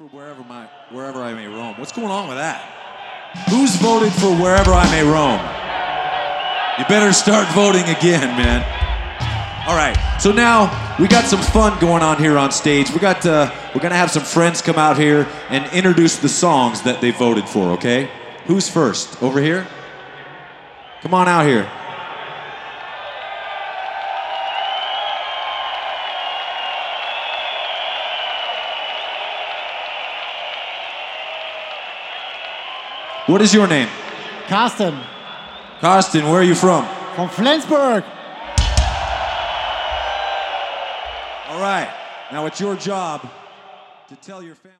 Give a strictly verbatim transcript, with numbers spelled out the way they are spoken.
for wherever my wherever I may roam. What's going on with that? Who's voted for wherever I may roam? You better start voting again, man. All right, so now we got some fun going on here on stage. We got uh, we're gonna have some friends come out here and introduce the songs that they voted for. Okay, who's first? Over here. Come on out here. What is your name? Carsten. Carsten, where are you from? From Flensburg. All right, now it's your job to tell your family.